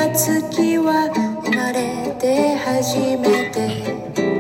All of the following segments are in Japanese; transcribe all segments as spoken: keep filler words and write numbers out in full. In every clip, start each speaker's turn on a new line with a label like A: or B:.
A: た月は生まれて初めて。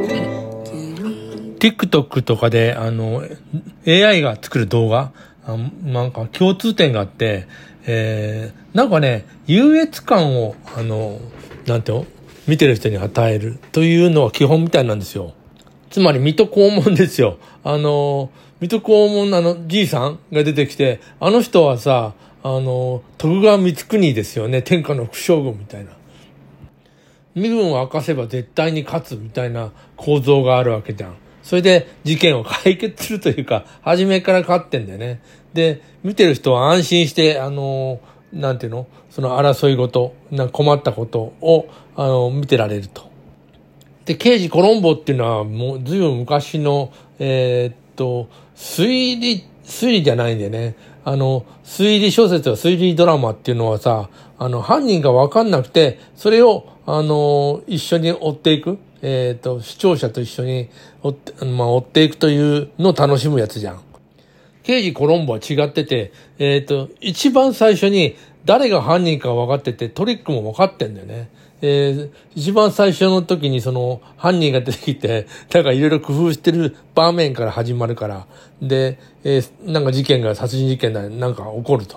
B: TikTok とかであの エーアイ が作る動画、あなんか共通点があって、えー、なんかね優越感をあのなんていうの見てる人に与えるというのは基本みたいなんですよ。つまり水戸黄門ですよ。あの水戸黄門のあのじいさんが出てきて、あの人はさあの徳川光圀ですよね。天下の副将軍みたいな。身分を明かせば絶対に勝つみたいな構造があるわけじゃん。それで事件を解決するというか、初めから勝ってんだよね。で、見てる人は安心して、あの、なんていうのその争いごと、な困ったことを、あの、見てられると。で、刑事コロンボっていうのは、もう、ずいぶん昔の、えー、っと、推理、推理じゃないんだよね。あの、推理小説や推理ドラマっていうのはさ、あの、犯人がわかんなくて、それを、あの、一緒に追っていく。えっと、視聴者と一緒に追って、まあ、追っていくというのを楽しむやつじゃん。刑事コロンボは違ってて、えっと、一番最初に誰が犯人か分かってて、トリックも分かってんだよね。えー、一番最初の時にその犯人が出てきて、だからいろいろ工夫してる場面から始まるから、で、えー、なんか事件が殺人事件だ、なんか起こると。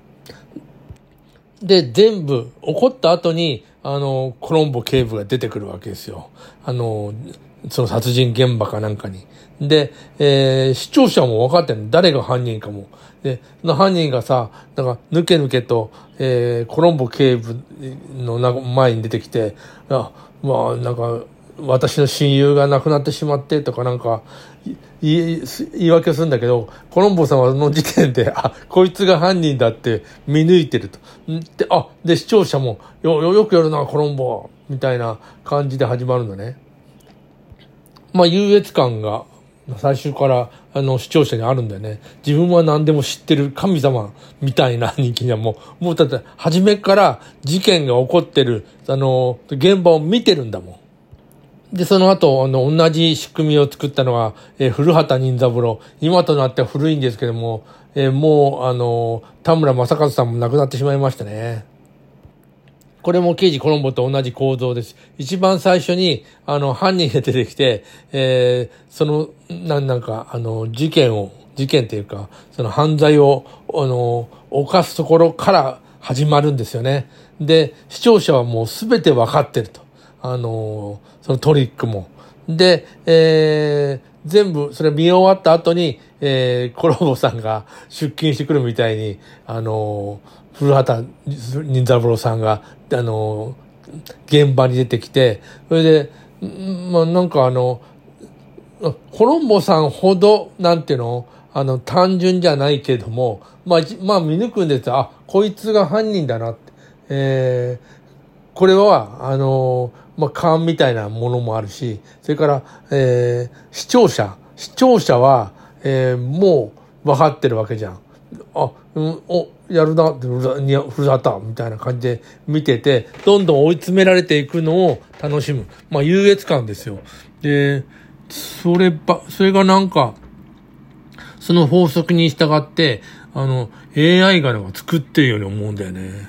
B: で、全部起こった後に、あの、コロンボ警部が出てくるわけですよ。あの、その殺人現場かなんかに。で、えー、視聴者も分かってるの。誰が犯人かも。で、その犯人がさ、なんか、ぬけぬけと、えー、コロンボ警部の前に出てきて、あ、まあ、なんか、私の親友が亡くなってしまってとかなんか、言い、言い訳するんだけど、コロンボさんはその時点で、あ、こいつが犯人だって見抜いてると。で、あ、で、視聴者も、よ、よ、よくやるな、コロンボみたいな感じで始まるんだね。まあ、優越感が最初からあの視聴者にあるんだよね。自分は何でも知ってる神様みたいな人気にはもう、もうだって初めから事件が起こってる、あの、現場を見てるんだもん。で、その後、あの、同じ仕組みを作ったのは、えー、古畑任三郎。今となっては古いんですけども、えー、もう、あの、田村正和さんも亡くなってしまいましたね。これも刑事コロンボと同じ構造です。一番最初に、あの、犯人が出てきて、えー、その、なん、なんか、あの、事件を、事件っていうか、その犯罪を、あの、犯すところから始まるんですよね。で、視聴者はもうすべて分かってると。あの、そのトリックも。で、えー、全部、それ見終わった後に、えー、コロンボさんが出勤してくるみたいに、あの、古畑任三郎さんが、あの、現場に出てきて、それで、まあ、なんかあの、コロンボさんほど、なんていうの、あの、単純じゃないけども、まあ、まあ、見抜くんですよ。あ、こいつが犯人だなって。えー、これは、あの、まあ、勘みたいなものもあるし、それから、えー、視聴者、視聴者は、えー、もう分かってるわけじゃん。あ、うん、お、やるなって、古畑みたいな感じで見てて、どんどん追い詰められていくのを楽しむ。まあ、優越感ですよ。で、それば、それがなんか、その法則に従って、あの、エーアイ が作ってるように思うんだよね。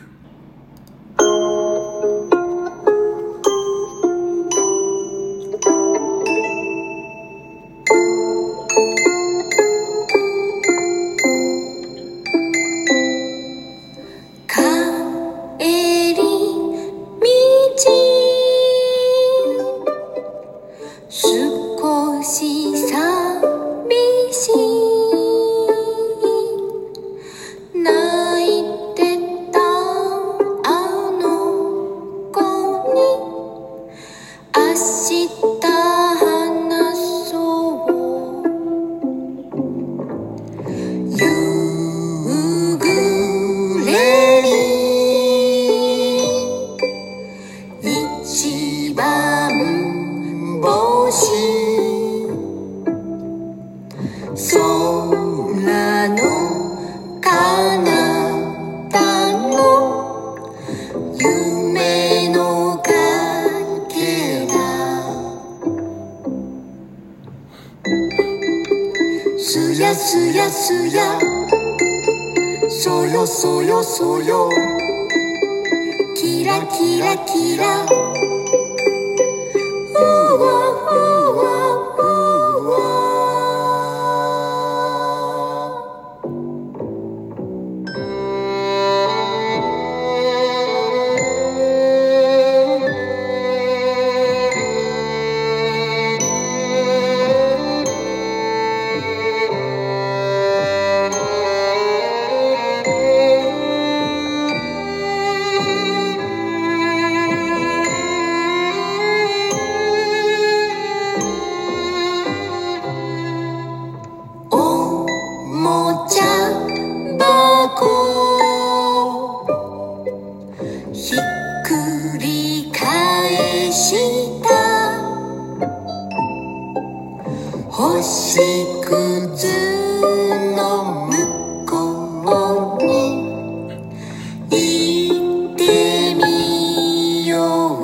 A: すやすやそよそよそよキララキラキラうわうわうわひっくり返した星屑の向こうに行ってみよう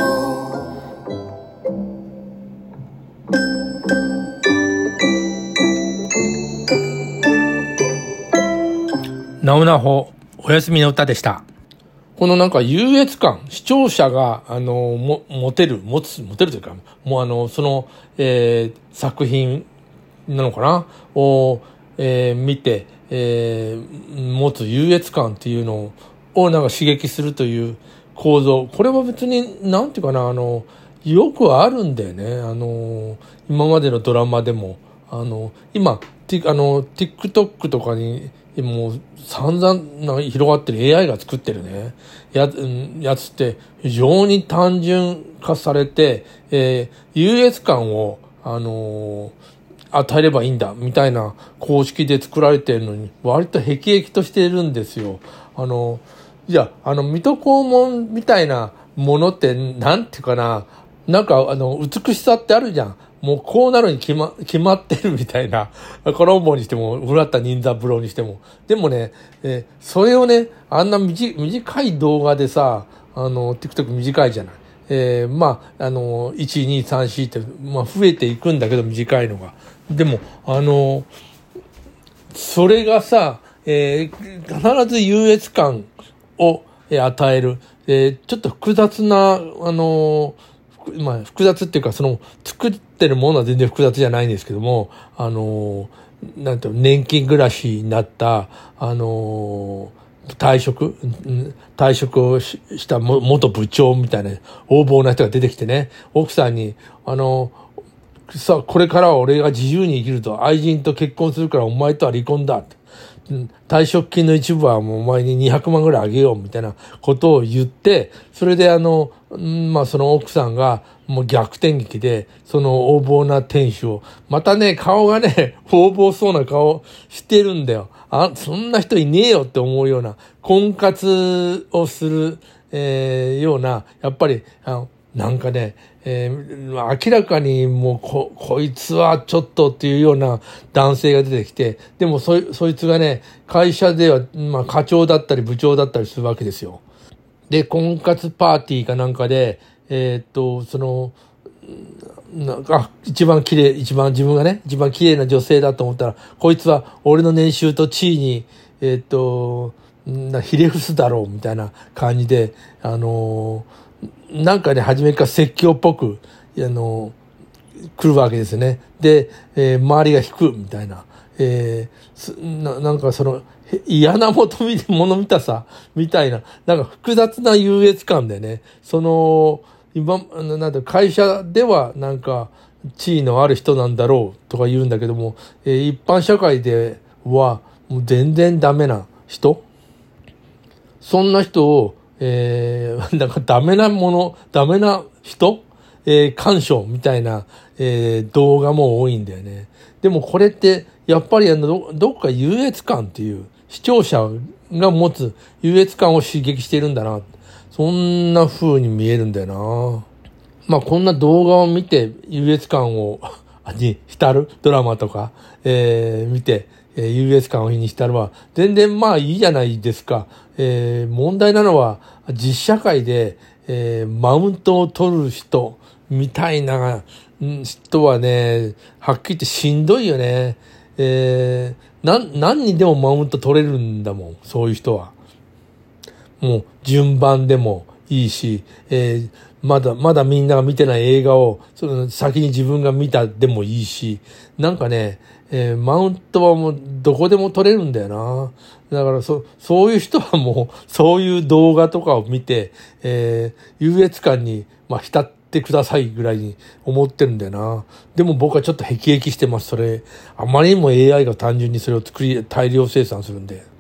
B: なおなほおやすみの歌でした。このなんか優越感、視聴者が、あの、も、持てる、持つ、持てるというか、もうあの、その、えー、作品なのかなを、えー、見て、えー、持つ優越感っていうのを、なんか刺激するという構造。これは別に、なんていうかな、あの、よくあるんだよね。あの、今までのドラマでも、あの、今、ティ、あの、TikTok とかに、もう散々広がってる エーアイ が作ってるねや、やつって非常に単純化されて、えー、優越感を、あのー、与えればいいんだみたいな公式で作られているのに割と辟易としているんですよ。あのじゃあ、あの水戸黄門みたいなものってなんていうかな、なんかあの美しさってあるじゃん。もうこうなるに決ま、決まってるみたいな。コロンボにしても、古畑任三郎にしても。でもね、えー、それをね、あんな短、短い動画でさ、あの、TikTok 短いじゃない。えー、まあ、あの、いち、に、さん、よんって、まあ、増えていくんだけど、短いのが。でも、あの、それがさ、えー、必ず優越感を与える。えー、ちょっと複雑な、あの、まあ、複雑っていうか、その、作ってるものは全然複雑じゃないんですけども、あの、なんていうの、年金暮らしになった、あの、退職、退職をした元部長みたいな横暴な人が出てきてね、奥さんに、あの、さあ、これからは俺が自由に生きると、愛人と結婚するからお前とは離婚だって。退職金の一部はもうお前ににひゃくまんぐらいあげようみたいなことを言って、それであの、まあその奥さんがもう逆転劇で、その横暴な店主を、またね、顔がね、横暴そうな顔してるんだよ。あ、そんな人いねえよって思うような、婚活をする、えー、ような、やっぱり、あの、なんかね、えー、明らかにもうこ、こいつはちょっとっていうような男性が出てきて、でもそ、そいつがね、会社では、まあ課長だったり部長だったりするわけですよ。で、婚活パーティーかなんかで、えー、っと、その、なんか、一番綺麗、一番自分がね、一番綺麗な女性だと思ったら、こいつは俺の年収と地位に、えー、っと、なひれ伏すだろうみたいな感じで、あのー、なんかね、初めから説教っぽく、あの、来るわけですね。で、えー、周りが引く、みたいな。えー、な, なんかその、嫌な求め物見たさ、みたいな、なんか複雑な優越感でね、その、今、なんだ、会社ではなんか、地位のある人なんだろうとか言うんだけども、えー、一般社会では、もう全然ダメな人、そんな人を、えー、なんかダメなもの、ダメな人、えー、干渉みたいな、えー、動画も多いんだよね。でもこれって、やっぱりあのど、どっか優越感っていう、視聴者が持つ優越感を刺激してるんだな。そんな風に見えるんだよな。まあこんな動画を見て優越感を、に浸るドラマとか、えー、見て、えー、優越感をに浸るは、全然まあいいじゃないですか。えー、問題なのは、実社会で、えー、マウントを取る人みたいな人はね、はっきり言ってしんどいよね。えー、な、何にでもマウント取れるんだもん、そういう人は。もう順番でも、 いいし、えー、まだ、まだみんなが見てない映画を、その先に自分が見たでもいいし、なんかね、えー、マウントはもうどこでも取れるんだよな。だからそ、そういう人はもう、そういう動画とかを見て、えー、優越感に、まあ、浸ってくださいぐらいに思ってるんだよな。でも僕はちょっと辟易してます。それ、あまりにも エーアイ が単純にそれを作り、大量生産するんで。